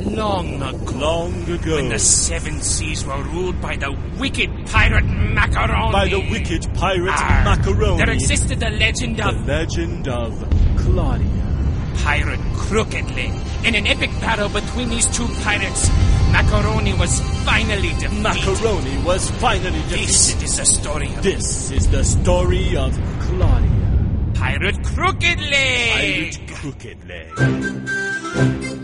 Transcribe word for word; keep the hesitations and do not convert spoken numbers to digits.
long ago. Long ago. When the seven seas were ruled by the wicked pirate Macaroni. By the wicked pirate Arr, Macaroni. There existed the legend The of... legend of Claudia. Pirate Crooked Leg. In an epic battle between these two pirates, Macaroni was finally defeated. Macaroni was finally defeated. This is the story of... This is the story of Claudia. Pirate Crooked Leg. Pirate Crooked Leg.